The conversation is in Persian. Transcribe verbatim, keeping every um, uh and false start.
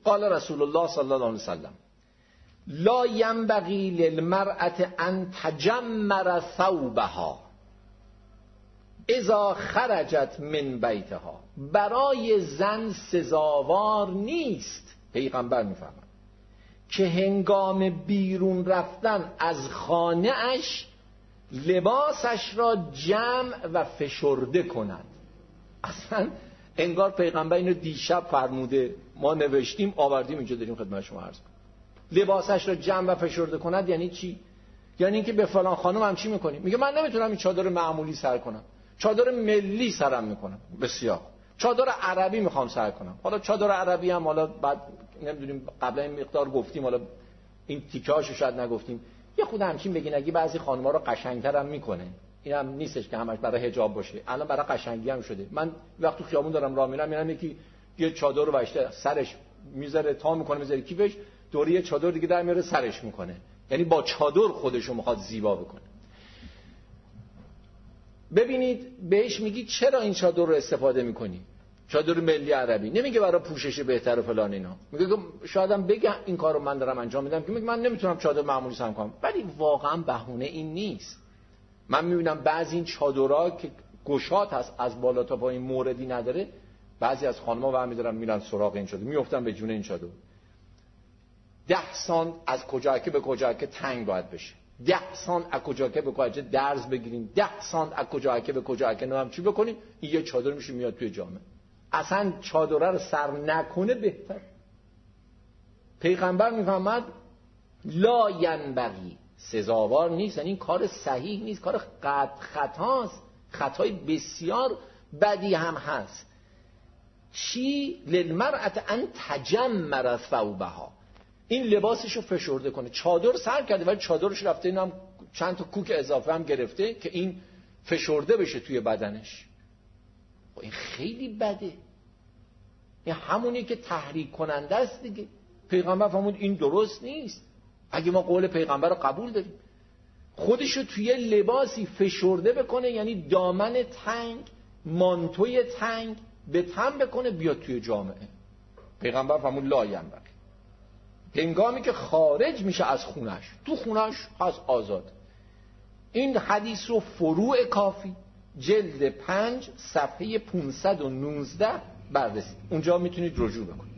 قال رسول الله صلی الله علیه وسلم لا ینبغی للمرأة ان تجمر ثوبها اذا خرجت من بیتها. برای زن سزاوار نیست، پیغمبر میفرماید، که هنگام بیرون رفتن از خانه اش لباسش را جمع و فشرده کند. اصلا انگار پیغمبر اینو دیشب فرموده، ما نوشتیم آوردیم اینجا داریم خدمت شما عرض کنیم. لباسش را جمع و فشرده کند یعنی چی؟ یعنی اینکه به فلان خانم هم چی میکنیم؟ میگه من نمیتونم این چادر معمولی سر کنم، چادر ملی سرم میکنم. بسیار. چادر عربی میخوام سر کنم. حالا چادر عربی هم حالا بعد نمیدونیم قبلا این مقدار گفتیم، حالا این تیکه‌هاشو شاید نگفتیم، یه خود همچین بگین اگه بعضی خانم‌ها رو قشنگ‌تر هم میکنه. این هم نیستش که همش برای حجاب باشه، الان برای قشنگی هم شده. من وقتی خیابون دارم راه میرم میبینم یکی یه چادر رو بشته سرش میذاره تا میکنه میذاره کیفش، دوری یه چادر دیگه در میاره سرش میکنه، یعنی با چادر خودش رو میخواد زیبا بکنه. ببینید بهش میگی چرا این چادر رو استفاده میکنی؟ چادر ملی عربی. نمیگه برای پوشش بهتر و فلان اینا، میگه شاید هم بگه این کارو من دارم انجام میدم که میگه من نمیتونم چادر معمولی سر کنم، ولی واقعا بهونه این نیست. من میبینم بعضی این چادرها که گشاد هست از بالا تا پایین موردی نداره، بعضی از خانم‌ها برمی دارن میرن سراغ این چادر، میافتن به جون این چادر. ده سانت از کجاکه به کجاکه تنگ باید بشه، ده سانت از کجاکه به کجاکه درز بگیریم، ده سانت از کجاکه به کجاکه نمیدونم چی بکنیم، این یه چادر میشه میاد توی جامعه. اصلا چادره رو سر نکنه بهتر. پیغمبر میفهمد لا ینبغی، سزاوار نیست، یعنی این کار صحیح نیست، کار قط خطاست، خطای بسیار بدی هم هست. چی؟ للمرأة ان تجمر ثوبها، این لباسشو فشرده کنه. چادر سر کرده ولی چادرش رفته اینم چند تا کوک اضافه هم گرفته که این فشرده بشه توی بدنش. این خیلی بده، این همونی که تحریک کننده است دیگه. پیغمبر فرمود این درست نیست. اگه ما قول پیغمبر رو قبول داریم، خودشو توی لباسی فشرده بکنه، یعنی دامن تنگ، مانتوی تنگ به تن بکنه بیاد توی جامعه. پیغمبر فرمود لا ینبغی. هنگامی که خارج میشه از خونش، تو خونش هست آزاد. این حدیث رو فروع کافی جلد پنج صفحه پانصد و نوزده بررسی، اونجا میتونید رجوع بکنید.